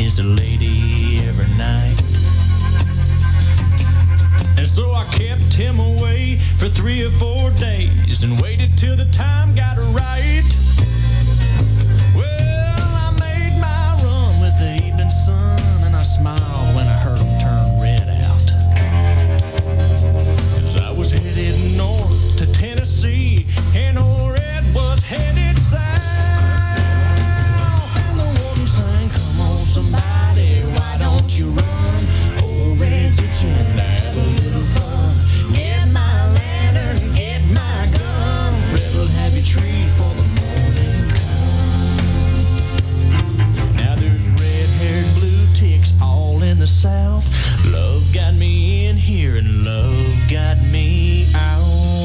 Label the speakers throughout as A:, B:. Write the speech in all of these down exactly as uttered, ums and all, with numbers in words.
A: is a lady every night. And so I kept him away for three or four days and waited till the time got right. Well, I made my run with the evening sun, and I smiled when I heard him turn red out. 'Cause I was headed north to Tennessee, and old Red was headed south. And the warden sang, "Come on, somebody, why don't you run? Old Red's itching to have a little fun. Get my lantern, get my gun. Red will have you treat for the morning come." Now there's red-haired blue ticks all in the south. Love got me in here and love got me out.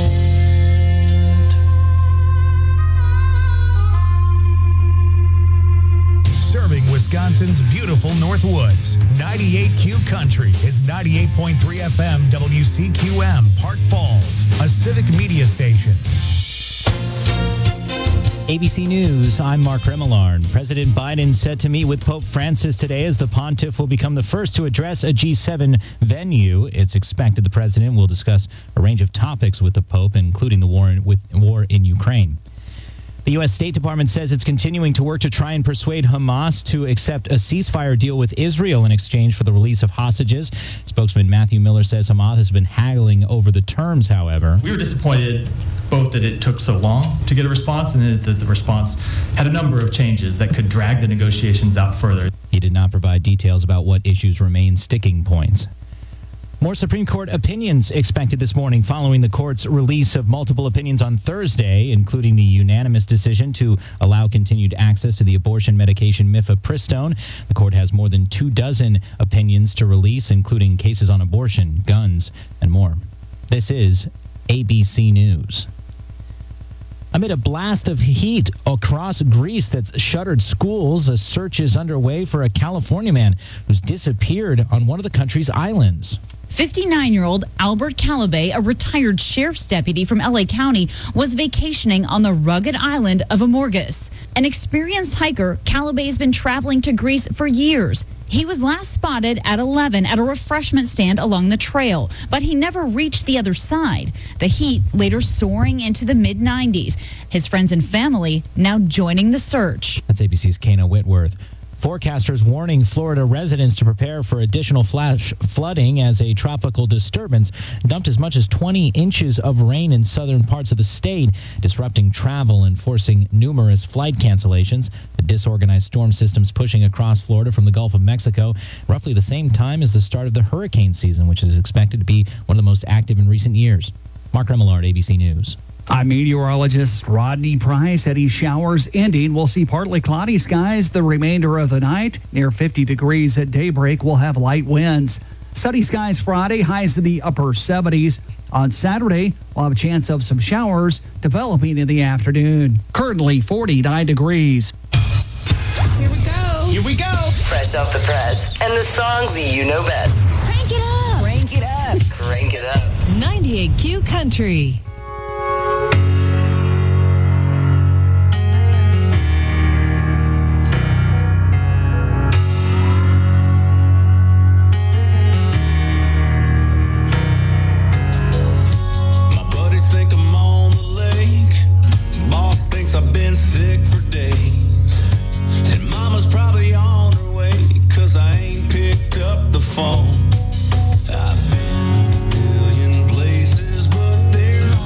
B: Serving Wisconsin's beautiful North Woods. ninety-eight Q Country is ninety-eight point three F M W C Q M, Park Falls, a civic media station.
C: A B C News, I'm Mark Remillard. President Biden set to meet with Pope Francis today as the pontiff will become the first to address a G seven venue. It's expected the president will discuss a range of topics with the Pope, including the war in, with war in Ukraine. The U S State Department says it's continuing to work to try and persuade Hamas to accept a ceasefire deal with Israel in exchange for the release of hostages. Spokesman Matthew Miller says Hamas has been haggling over the terms, however.
D: We were disappointed both that it took so long to get a response and that the response had a number of changes that could drag the negotiations out further.
C: He did not provide details about what issues remain sticking points. More Supreme Court opinions expected this morning following the court's release of multiple opinions on Thursday, including the unanimous decision to allow continued access to the abortion medication mifepristone. The court has more than two dozen opinions to release, including cases on abortion, guns, and more. This is A B C News. Amid a blast of heat across Greece that's shuttered schools, a search is underway for a California man who's disappeared on one of the country's islands.
E: fifty-nine-year-old Albert Calabay, a retired sheriff's deputy from L A County, was vacationing on the rugged island of Amorgos. An experienced hiker, Calabay has been traveling to Greece for years. He was last spotted at eleven at a refreshment stand along the trail, but he never reached the other side. The heat later soaring into the mid nineties. His friends and family now joining the search.
C: That's A B C's Kana Whitworth. Forecasters warning Florida residents to prepare for additional flash flooding as a tropical disturbance dumped as much as twenty inches of rain in southern parts of the state, disrupting travel and forcing numerous flight cancellations. The disorganized storm system's pushing across Florida from the Gulf of Mexico, roughly the same time as the start of the hurricane season, which is expected to be one of the most active in recent years. Mark Remillard, A B C News.
F: I'm meteorologist Rodney Price. Heavy showers ending. We'll see partly cloudy skies the remainder of the night. Near fifty degrees at daybreak. We'll have light winds. Sunny skies Friday, highs in the upper seventies. On Saturday, we'll have a chance of some showers developing in the afternoon. Currently forty-nine degrees.
G: Here we go.
H: Here we go.
I: Fresh off the press and the songs you know best.
G: Crank it up.
I: Crank it up. Crank it up.
G: ninety-eight Q Country.
A: I've been sick for days, and Mama's probably on her way, 'cause I ain't picked up the phone. I've been a billion places, but they're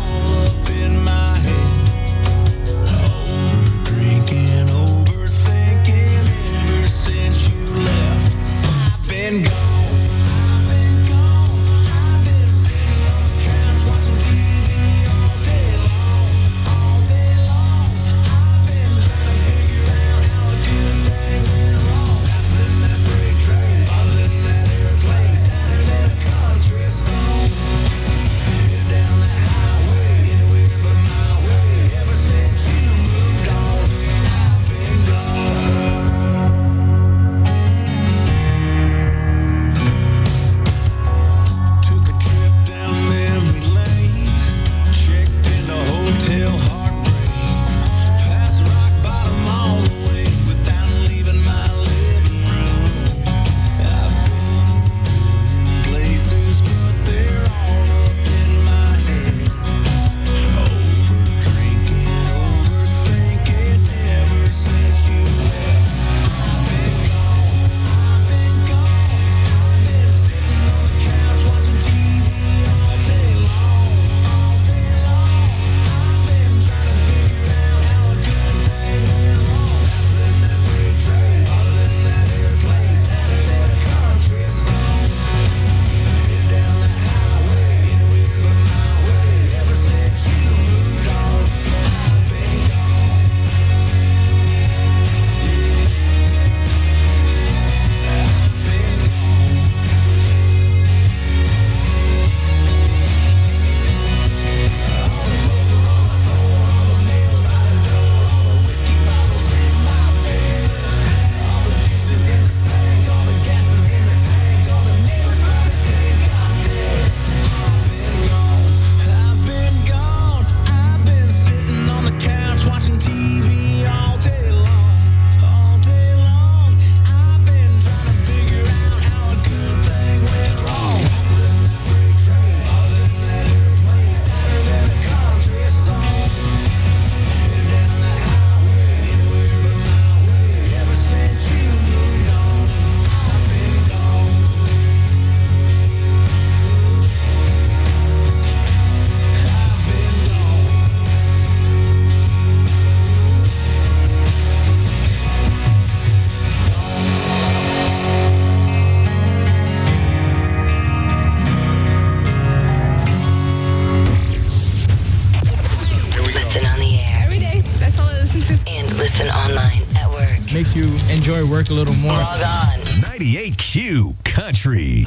H: makes you enjoy work a little more.
I: Log on.
B: ninety-eight Q Country.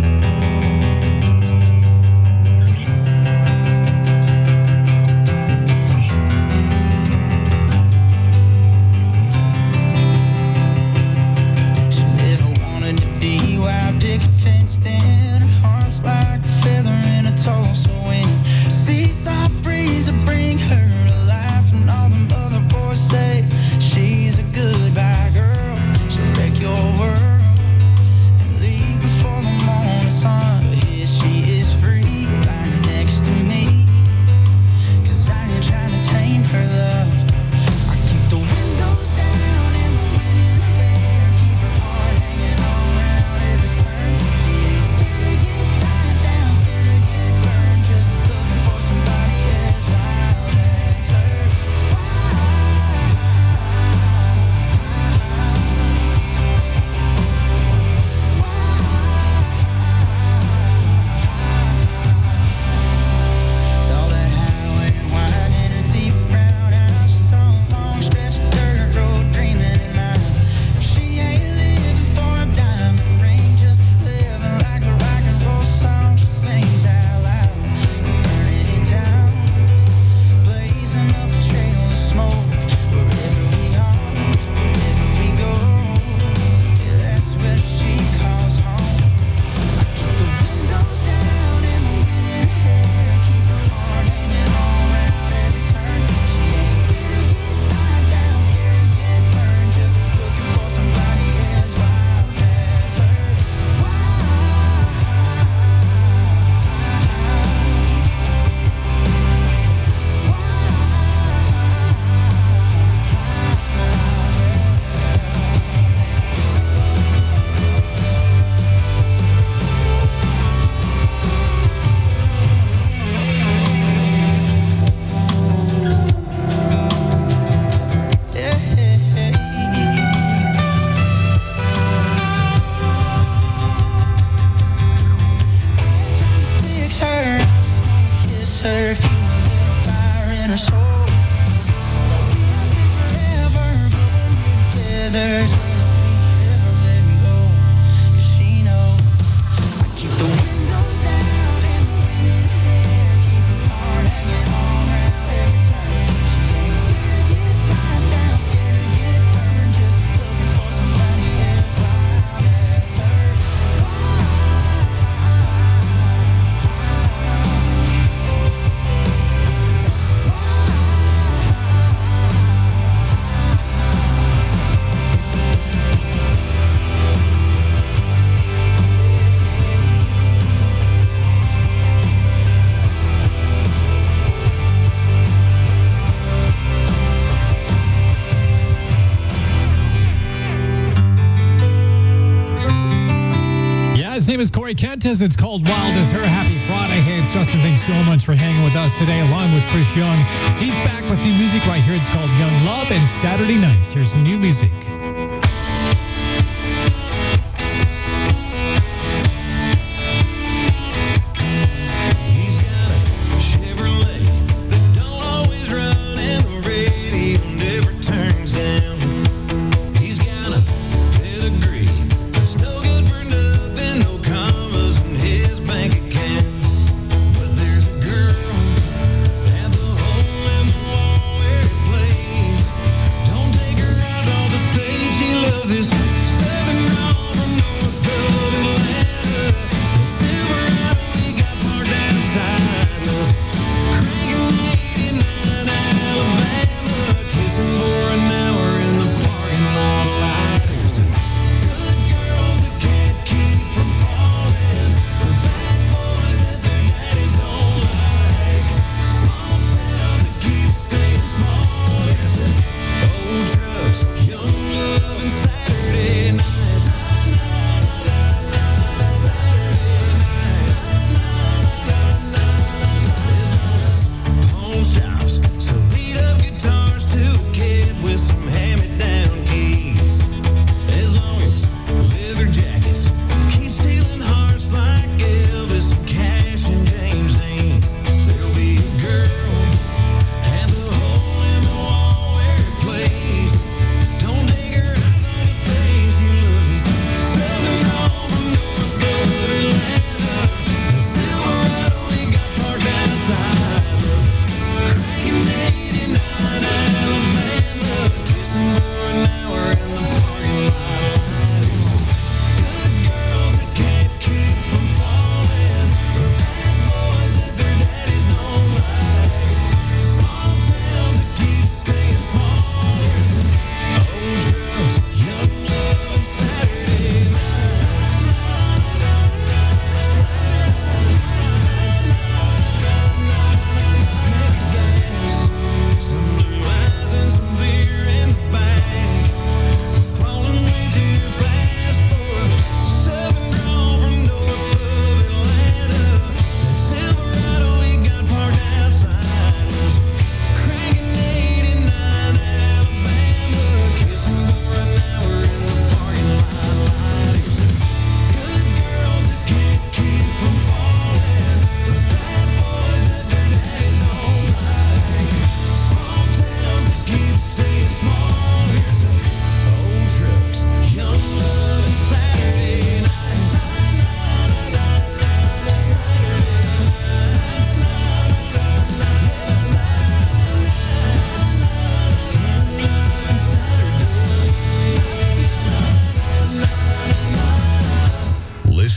J: His name is Corey Kentis. It's called Wild as Her. Happy Friday. Hey, it's Justin. Thanks so much for hanging with us today, along with Chris Young. He's back with new music right here. It's called Young Love and Saturday Nights. Here's new music.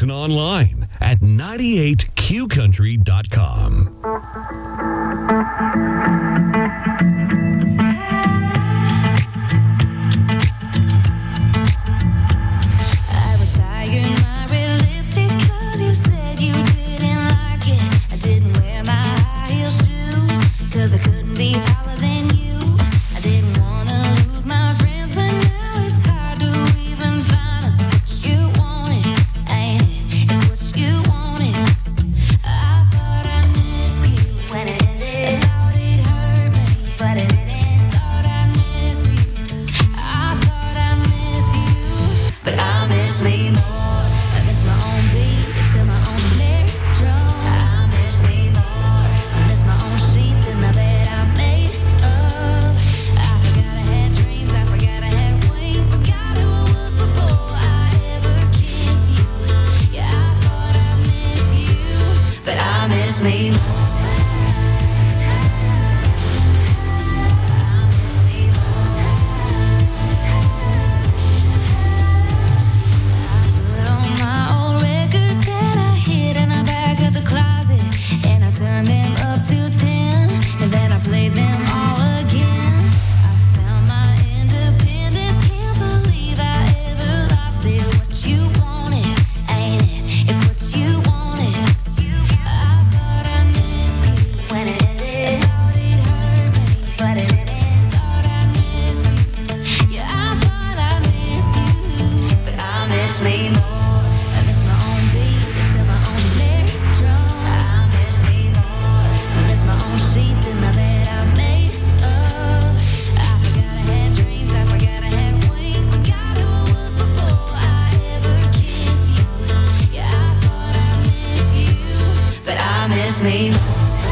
K: listen online at ninety-eight q country dot com.
A: Cause I couldn't be taller than you. I didn't wanna lose my friends, but now it's hard to even find out what you wanted. Ain't it? It's what you wanted. I thought I miss you when it ended. I thought it hurt me, but it didn't. Thought I miss you. I thought I miss you, but I miss me more. I miss my own beat to my own snare drum. I miss me more. I miss my own sheets in the bed I made up. I forgot I had dreams, I forgot I had wings, forgot who I was before I ever kissed you. Yeah, I thought I miss you, but I miss me more. Put on my old records that I hid in the back of the closet, and I turned them up to ten, and then I played them all again. I found my independence, can't believe I ever lost it. What you wanted, ain't it? It's what you wanted. I thought I miss you when it ended. I thought it hurt me, but it didn't. Thought I miss you. Yeah, I thought I miss you, but I miss me more. I miss my own beat to my own snare drum. I miss me more. I miss my own sheets in the bed I made up. I forgot I had dreams, I forgot I had wings, forgot who I was before I ever kissed you. Yeah, I thought I miss you, but I miss me more.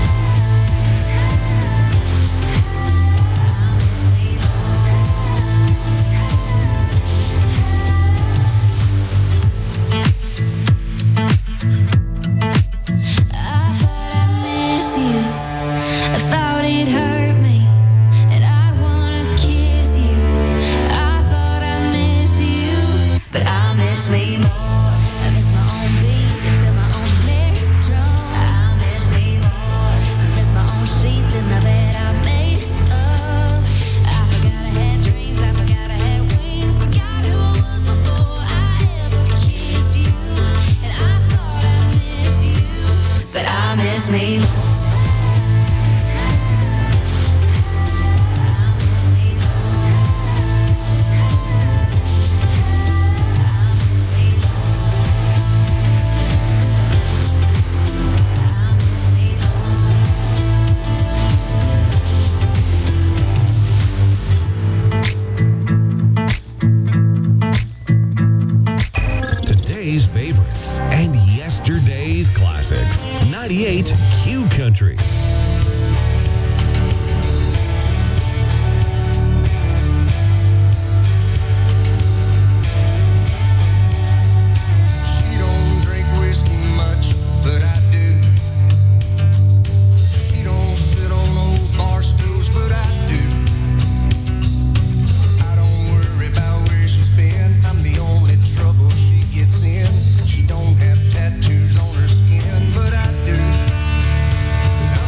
A: I thought I miss you. I thought it hurt me, and I'd wanna kiss you. I thought I miss you, but I miss me more. I miss my own beat to my own snare drum. I miss me more. I miss my own sheets in the bed I made up. I forgot I had dreams, I forgot I had wings, forgot who I was before I ever kissed you. And I thought I miss you, but I miss me more.
K: Today's favorites and yesterday's classics. ninety-eight Q Country.
L: She don't drink whiskey much, but I do. She don't sit on old bar stools, but I do. I don't worry about where she's been. I'm the only trouble she gets in. She don't have tattoos on her skin, but I do. 'Cause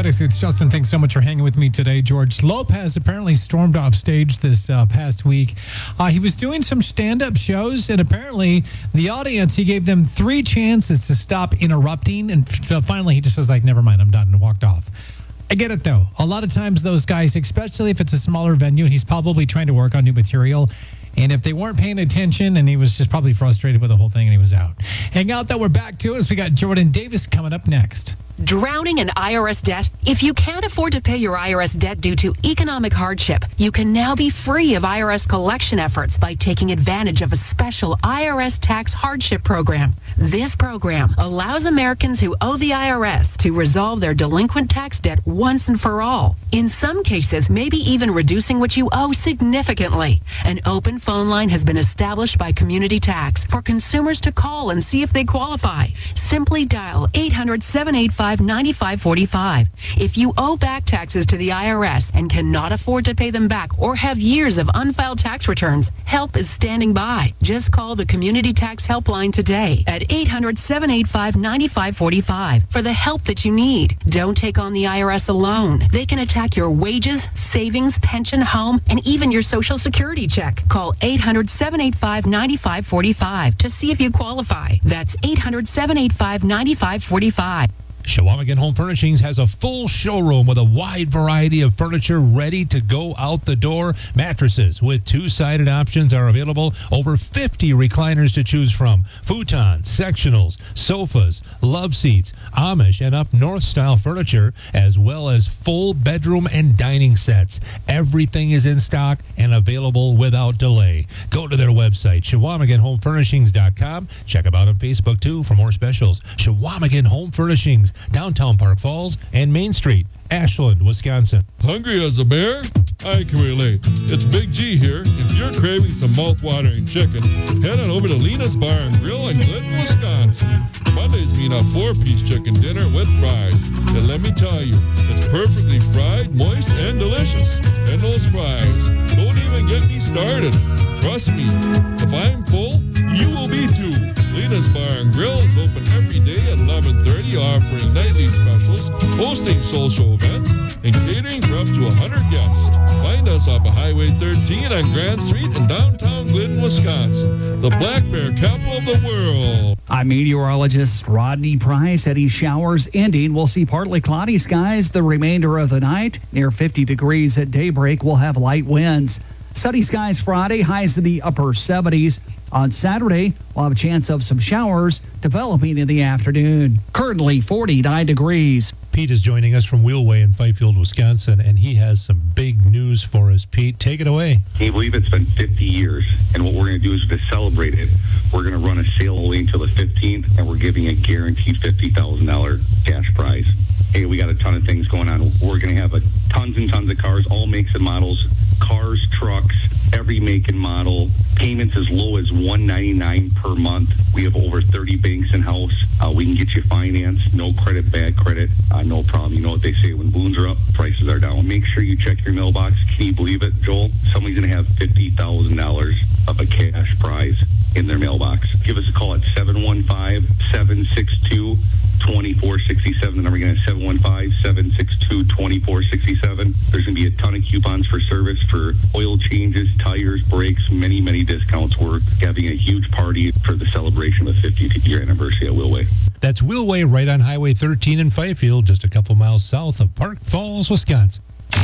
J: Athletics. It's Justin. Thanks so much for hanging with me today. George Lopez apparently stormed off stage this uh, past week. Uh, he was doing some stand-up shows, and apparently the audience, he gave them three chances to stop interrupting, and f- finally he just was like, never mind, I'm done, and walked off. I get it, though. A lot of times those guys, especially if it's a smaller venue, and he's probably trying to work on new material, and if they weren't paying attention, and he was just probably frustrated with the whole thing, and he was out. Hang out, though. We're back to it as we got Jordan Davis coming up next.
M: Drowning in I R S debt? If you can't afford to pay your I R S debt due to economic hardship, you can now be free of I R S collection efforts by taking advantage of a special I R S tax hardship program. This program allows Americans who owe the I R S to resolve their delinquent tax debt once and for all. In some cases, maybe even reducing what you owe significantly. An open phone line has been established by Community Tax for consumers to call and see if they qualify. Simply dial eight hundred, seven eight five, nine five four five. If you owe back taxes to the I R S and cannot afford to pay them back or have years of unfiled tax returns, help is standing by. Just call the Community Tax Helpline today at eight hundred, seven eight five, nine five four five for the help that you need. Don't take on the I R S alone. They can attack your wages, savings, pension, home, and even your Social Security check. Call eight hundred, seven eight five, nine five four five to see if you qualify. That's eight hundred, seven eight five, nine five four five.
N: Shawamigan Home Furnishings has a full showroom with a wide variety of furniture ready to go out the door. Mattresses with two-sided options are available. Over fifty recliners to choose from. Futons, sectionals, sofas, love seats, Amish and up north style furniture, as well as full bedroom and dining sets. Everything is in stock and available without delay. Go to their website, Shawamigan Home Furnishings dot com. Check them out on Facebook, too, for more specials. Shawamigan Home Furnishings, downtown Park Falls and Main Street, Ashland, Wisconsin.
O: Hungry as a bear? I can relate. It's Big G here. If you're craving some mouth-watering chicken, head on over to Lena's Bar and Grill in Glidden, Wisconsin. Mondays mean a four-piece chicken dinner with fries. And let me tell you, it's perfectly fried, moist, and delicious. And those fries, don't even get me started. Trust me, if I'm full, you will be too. Lena's Bar and Grill is open every day at eleven thirty, offering nightly specials, hosting social events, and catering for up to one hundred guests. Find us off of Highway thirteen on Grand Street in downtown Glidden, Wisconsin, the black bear capital of the world.
F: I'm meteorologist Rodney Price. Heavy showers ending. We'll see partly cloudy skies the remainder of the night. Near fifty degrees at daybreak. We'll have light winds. Sunny skies Friday, highs in the upper seventies. On Saturday, we'll have a chance of some showers developing in the afternoon. Currently forty-nine degrees.
N: Pete is joining us from Wheelway in Fifield, Wisconsin, and he has some big news for us. Pete, take it away.
P: Can you believe it's been fifty years? And what we're going to do is to celebrate it, we're going to run a sale only until the fifteenth, and we're giving a guaranteed fifty thousand dollars cash prize. Hey, we got a ton of things going on. We're going to have a tons and tons of cars, all makes and models, cars, trucks, every make and model. Payments as low as one hundred ninety-nine dollars per month. We have over thirty banks in-house. Uh, we can get you financed. No credit, bad credit. Uh, no problem. You know what they say, when balloons are up, prices are down. Make sure you check your mailbox. Can you believe it, Joel? Somebody's going to have fifty thousand dollars of a cash prize in their mailbox. Give us a call at seven one five, seven six two, two four six seven. The number again is seven one five, seven six two, two four six seven. There's going to be a ton of coupons for service, for oil changes, tires, brakes, many, many discounts. We're having a huge party for the celebration of the fiftieth year anniversary at Wheelway.
N: That's Wheelway right on Highway thirteen in Fifield, just a couple miles south of Park Falls, Wisconsin.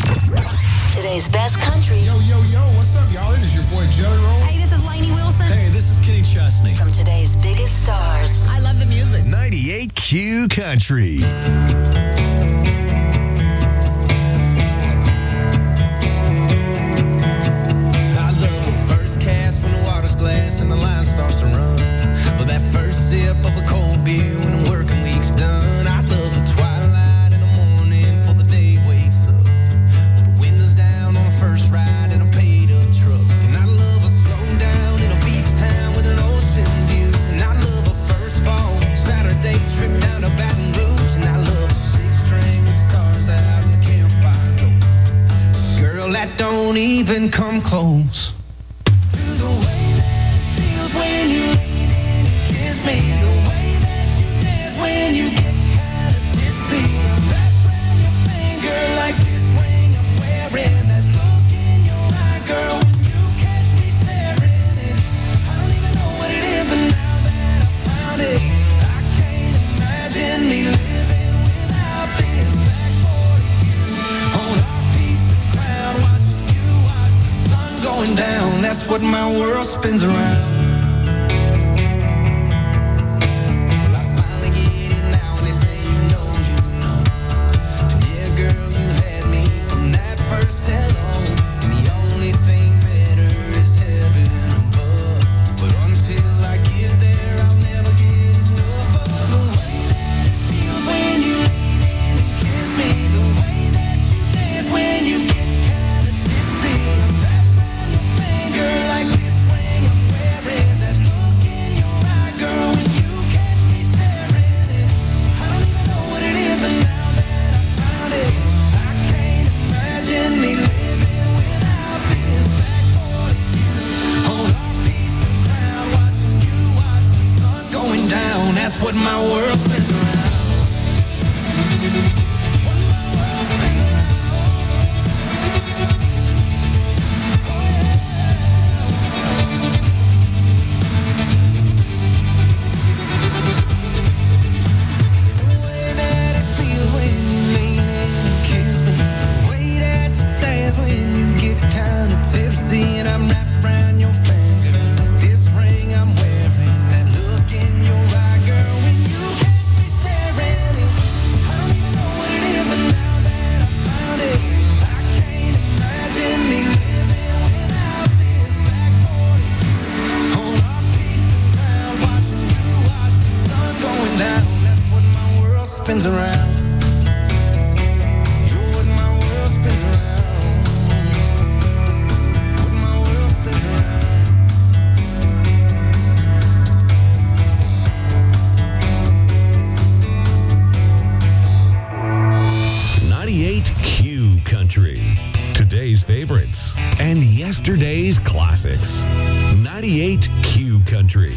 I: Today's best country.
L: Yo, yo, yo, what's up, y'all? It is your boy Jelly Roll.
Q: Hey, this is Lainey Wilson.
L: Hey, this is Kenny Chesney.
I: From today's biggest stars.
Q: I love the music.
K: ninety-eight Q Country.
L: I love the first cast when the water's glass and the line starts to run. Or that first sip of a cold beer when the working week's done. I love the twilight in the morning before the day wakes up. With the windows down on the first ride in a paid-up truck. And I love a slow down in a beach town with an ocean view. And I love a first fall Saturday trip down to Baton Rouge. And I love a six-string with stars out in the campfire glow. Girl, that don't even come close to the way that it feels when you lean in and kiss me. The way that you dance when you get kind of tipsy. Wrap around your my world spins around. Well, I finally get it now, and they say you know, you know. And yeah, girl, you had me from that first hello. And the only thing better is heaven above. But until I get there, I'll never get enough of the way that it feels when you lean in and kiss me. The way that you dance when you get kind of tipsy. I'm that brand new man, girl, like this ring I'm wearing. That look in your eye, girl, when you catch me staring. And I don't even know what it is, but now that I found it, I can't imagine me living without this. Back forty, you hold our peace and crown, watching you watch the sun going down. That's what my world spins around. What my world spins around. The way that it feels when you lean in and kiss me. The way that you dance when you get kind of tipsy. And I'm wrapped around your finger like this ring I'm wearing. That look in your eye, girl, when you catch me staring. And I don't even know what it is, but now that I found it, I can't imagine me living without this. Back forty, hold our peace and crown, watching you watch the sun going down. That's what my world spins around. You're what my world spins around. What my world spins around.
K: ninety-eight Q Country. Today's favorites and yesterday's classics. ninety-eight Q Country.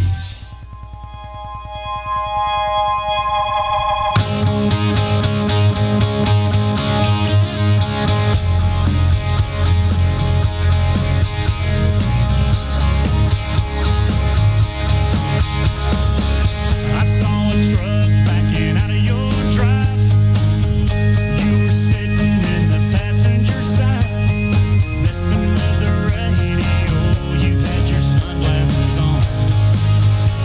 A: I saw a truck backing out of your drive. You were sitting in the passenger side, messing with the radio. You had your sunglasses on.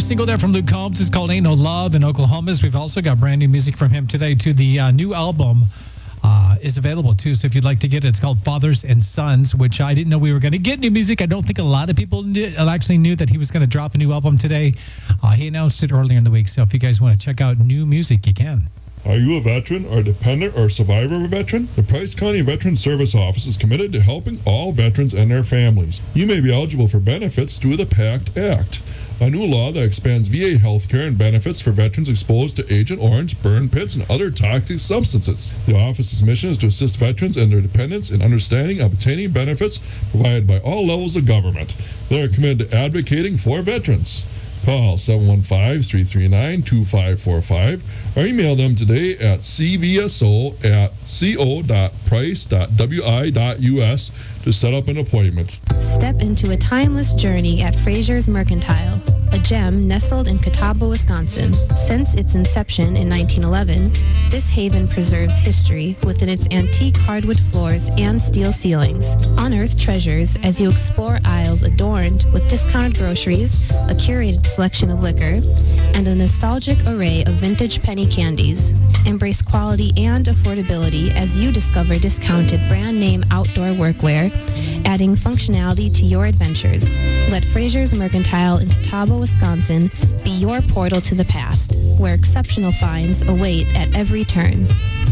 J: single there from Luke Combs. It's called Ain't No Love in Oklahoma's. We've also got brand new music from him today, too. The uh, new album uh, is available, too. So if you'd like to get it, it's called Fathers and Sons, which I didn't know we were going to get new music. I don't think a lot of people knew, actually knew that he was going to drop a new album today. Uh, he announced it earlier in the week. So if you guys want to check out new music, you can.
O: Are you a veteran or dependent or survivor of a veteran? The Price County Veteran Service Office is committed to helping all veterans and their families. You may be eligible for benefits through the PACT Act, a new law that expands V A health care and benefits for veterans exposed to Agent Orange, burn pits, and other toxic substances. The office's mission is to assist veterans and their dependents in understanding and obtaining benefits provided by all levels of government. They are committed to advocating for veterans. Call seven one five, three three nine, two five four five or email them today at c v s o at co dot price dot w i dot u s to set up an appointment.
Q: Step into a timeless journey at Fraser's Mercantile, a gem nestled in Catawba, Wisconsin. Since its inception in nineteen eleven, this haven preserves history within its antique hardwood floors and steel ceilings. Unearth treasures as you explore aisles adorned with discounted groceries, a curated selection of liquor, and a nostalgic array of vintage penny candies. Embrace quality and affordability as you discover discounted brand name outdoor workwear, adding functionality to your adventures. Let Fraser's Mercantile in Catawba, Wisconsin be your portal to the past, where exceptional finds await at every turn.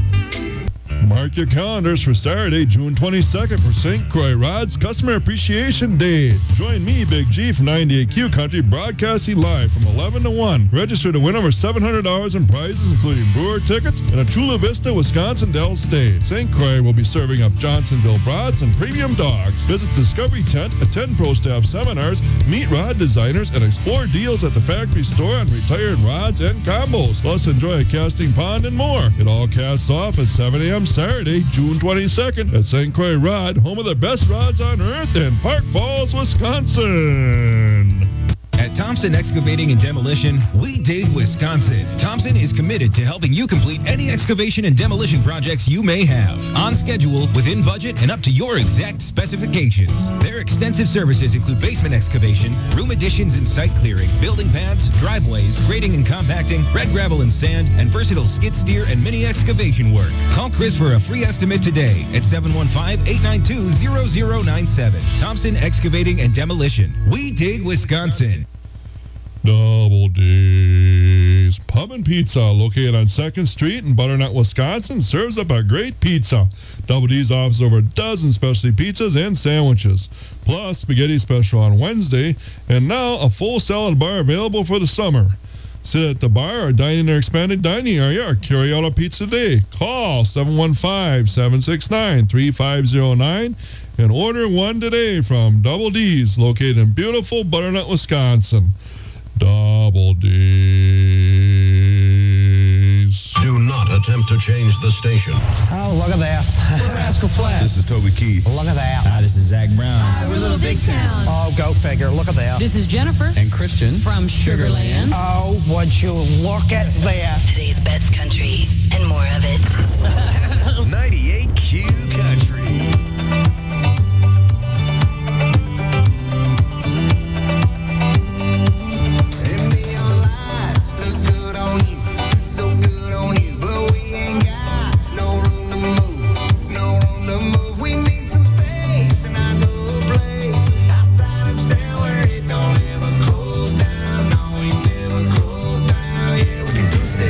O: Mark your calendars for Saturday, June twenty-second for Saint Croix Rod's Customer Appreciation Day. Join me, Big G, from ninety-eight Q Country, broadcasting live from eleven to one. Register to win over seven hundred dollars in prizes, including brewer tickets and a Chula Vista, Wisconsin Dell stay. Saint Croix will be serving up Johnsonville brats and premium dogs. Visit Discovery Tent, attend Pro Staff seminars, meet rod designers, and explore deals at the factory store on retired rods and combos. Plus, enjoy a casting pond and more. It all casts off at seven a.m. Saturday, June twenty-second at Saint Croix Rod, home of the best rods on earth in Park Falls, Wisconsin.
R: At Thompson Excavating and Demolition, we dig Wisconsin. Thompson is committed to helping you complete any excavation and demolition projects you may have. On schedule, within budget, and up to your exact specifications. Their extensive services include basement excavation, room additions and site clearing, building pads, driveways, grading and compacting, red gravel and sand, and versatile skid steer and mini excavation work. Call Chris for a free estimate today at seven one five, eight nine two, zero zero nine seven. Thompson Excavating and Demolition. We dig Wisconsin.
O: Double D's Pub and Pizza, located on second Street in Butternut, Wisconsin, serves up a great pizza. Double D's offers over a dozen specialty pizzas and sandwiches, plus spaghetti special on Wednesday, and now a full salad bar available for the summer. Sit at the bar or dine in their expanded dining area or carry out a pizza today. Call seven one five, seven six nine, three five zero nine and order one today from Double D's, located in beautiful Butternut, Wisconsin. Double D's.
K: Do not attempt to change the station.
S: Oh, look at that. We're Rascal Flatts.
K: This is Toby Keith.
S: Look at that.
H: Hi, this is Zach Brown.
G: Hi, we're Little Big Town.
S: Oh, go figure. Look at that.
G: This is Jennifer.
H: And Christian.
G: From Sugarland.
S: Oh, would you look at that.
I: Today's best country and more of it.
K: ninety-eight Q Country.
L: Stay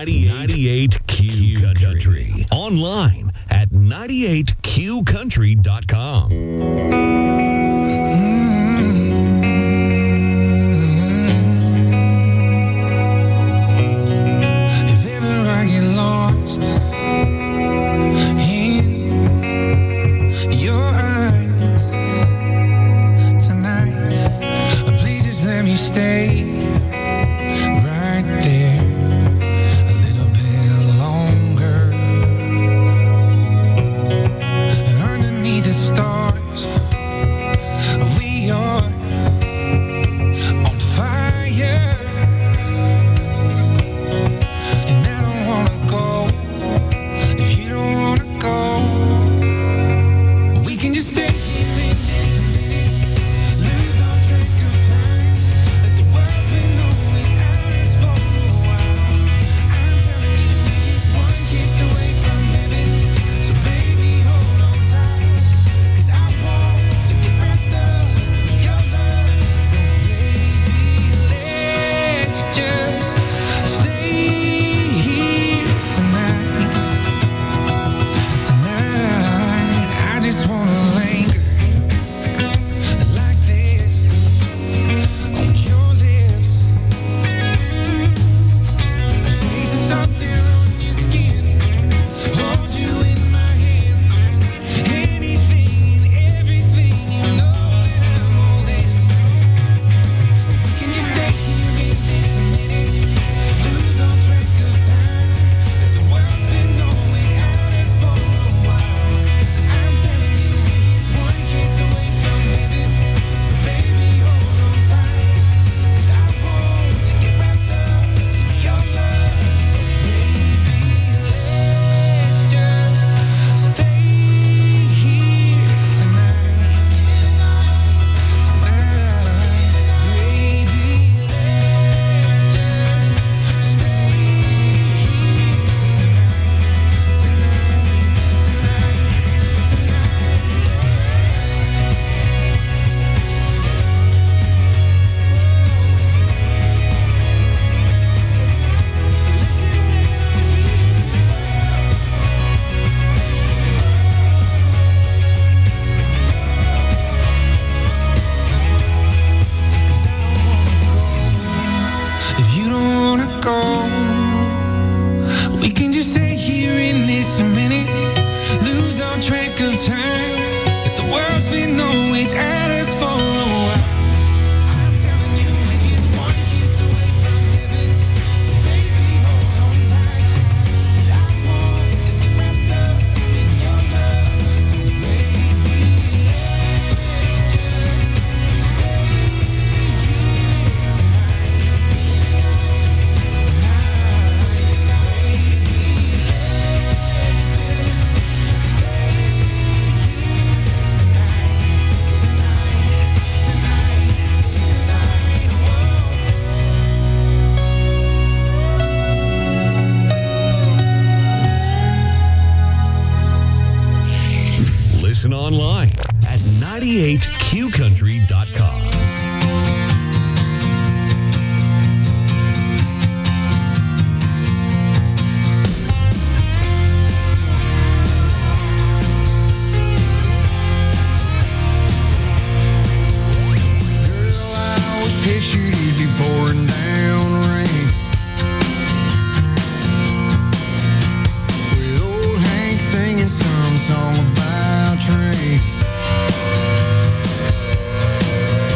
K: ninety-eight Q Country. Online at ninety-eight Q country dot com.
L: Stay right there a little bit longer. And underneath the stars, we are on fire. And I don't wanna go if you don't wanna go. We can just stay.
K: Online at ninety-eight Q country dot com.
L: Girl, I always pictured you'd be pouring down rain with old Hank singing some song about trains.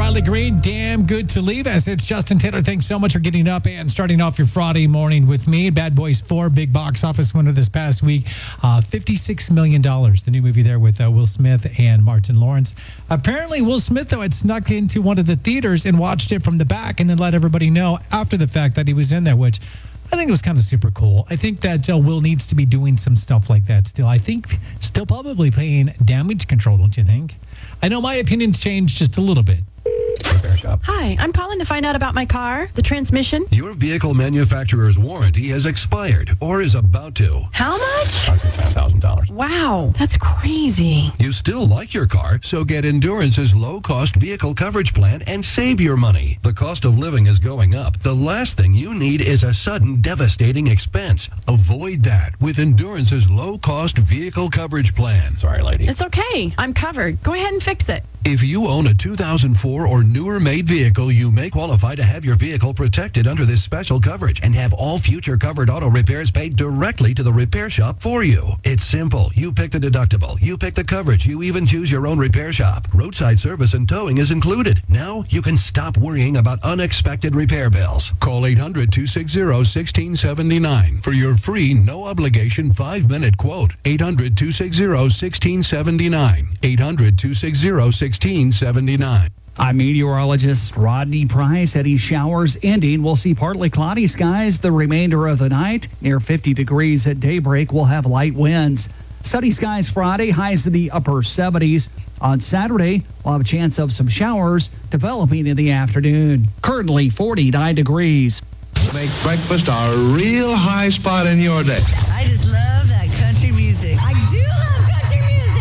J: Riley Green, Damn Good to Leave Us. It's Justin Taylor. Thanks so much for getting up and starting off your Friday morning with me. Bad Boys four, big box office winner this past week. Uh, fifty-six million dollars, the new movie there with uh, Will Smith and Martin Lawrence. Apparently, Will Smith, though, had snuck into one of the theaters and watched it from the back and then let everybody know after the fact that he was in there, which I think it was kind of super cool. I think that uh, Will needs to be doing some stuff like that still. I think still probably playing Damage Control, don't you think? I know my opinion's changed just a little bit.
T: Repair shop. Hi, I'm calling to find out about my car, the transmission.
K: Your vehicle manufacturer's warranty has expired or is about to.
T: How much?
K: one hundred ten thousand dollars.
T: Wow, that's crazy.
K: You still like your car, so get Endurance's low-cost vehicle coverage plan and save your money. The cost of living is going up. The last thing you need is a sudden, devastating expense. Avoid that with Endurance's low-cost vehicle coverage plan. Sorry, lady.
T: It's okay. I'm covered. Go ahead and fix it.
K: If you own a two thousand four or newer made vehicle, you may qualify to have your vehicle protected under this special coverage and have all future covered auto repairs paid directly to the repair shop for you. It's simple. You pick the deductible. You pick the coverage. You even choose your own repair shop. Roadside service and towing is included. Now you can stop worrying about unexpected repair bills. Call eight hundred, two six zero, one six seven nine for your free, no-obligation five-minute quote. eight hundred, two six zero, one six seven nine. eight hundred, two six zero, one six seven nine.
F: I'm meteorologist Rodney Price. Heavy showers ending. We'll see partly cloudy skies the remainder of the night. Near fifty degrees at daybreak. We'll have light winds. Sunny skies Friday. Highs in the upper seventies. On Saturday, we'll have a chance of some showers developing in the afternoon. Currently forty-nine degrees.
U: Make breakfast a real high spot in your day.
V: I just love that country music. I do love country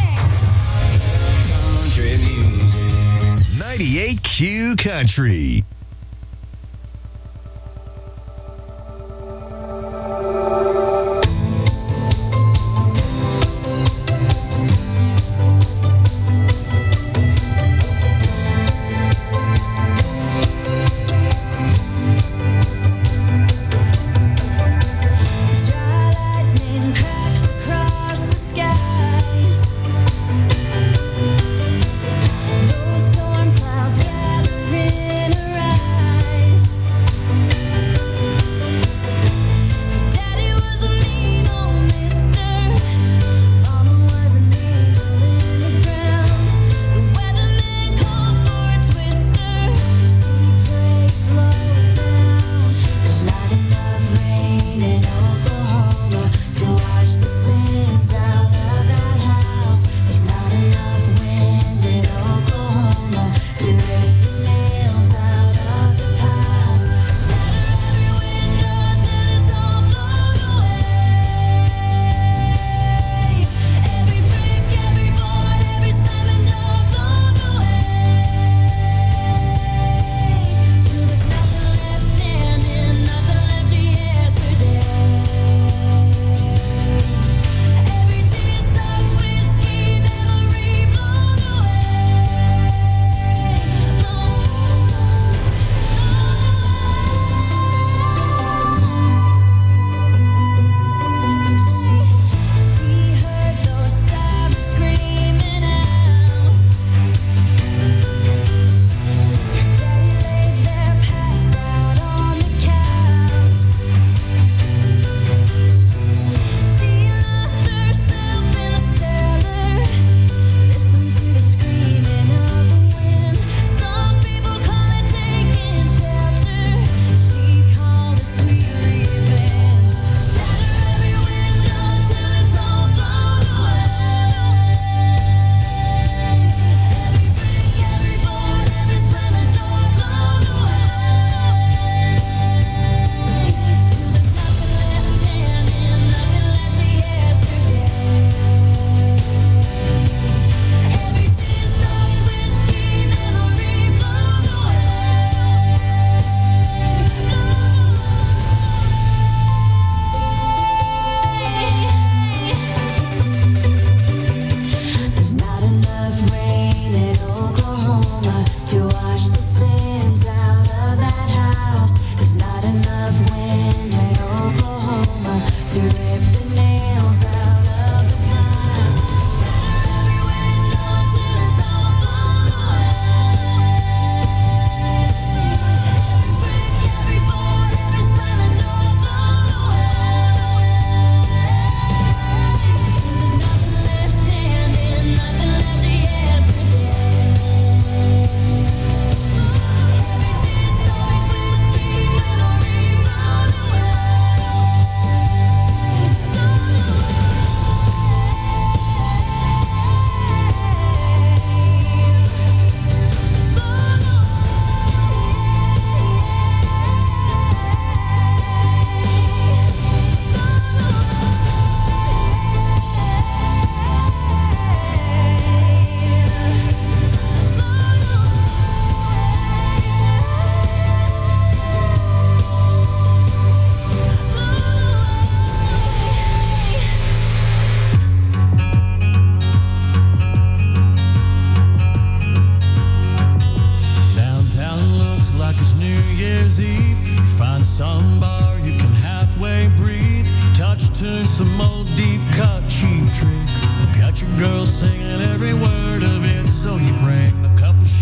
V: music.
K: ninety-eight Q Country.
A: Those storm clouds gathering around.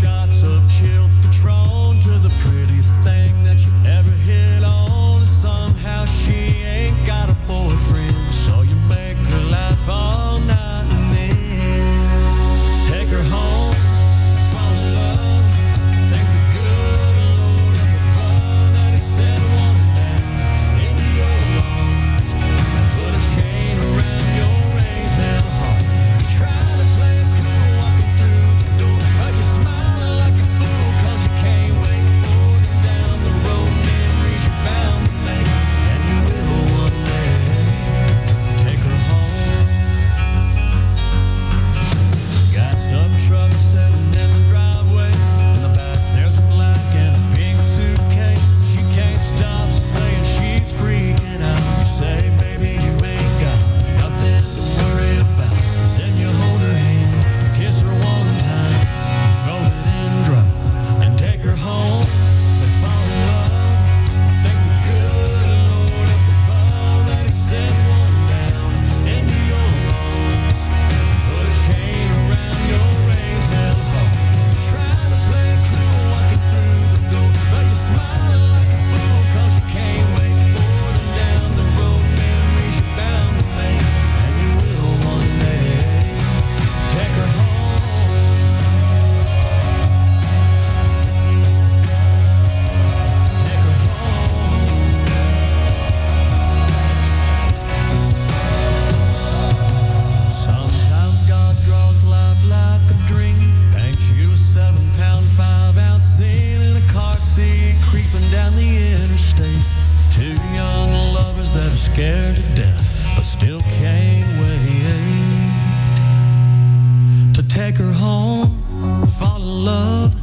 A: shots of chill Patron to the prettiest thing that you ever hit on. Somehow she ain't got a boyfriend, so you make her laugh all night and then take her home, fall in love. Thank the good Lord up above that he sent one down into your lungs. Put a chain around your raised hell heart. You try to play it cool walking through the door, but you're smiling like a fool cause you can't wait for them down the road. Memories you're bound to make, and you will one day. Take her home. Got stuck truck sitting in the driveway. In the back there's a black and a pink suitcase. She can't stop saying she's freaking out. You say, baby, you ain't got nothing to worry about. Then you hold her hand, kiss her one time, throw it in drive, and take her home. They fall in love. Thank the good Lord up above that he sent one down into your lungs. Put a chain around your raised hell heart. Try to play it cool walking through the door, but you're smiling like a fool cause you can't wait for them down the road. Memories you're bound to make, and you will one day. Take her home. Take her home. Sometimes God draws life like a dream. Paints you a seven pound, five ounce scene in a car seat, creeping down the interstate. Two young lovers that are scared to death, but still can't wait to take her home, fall in love.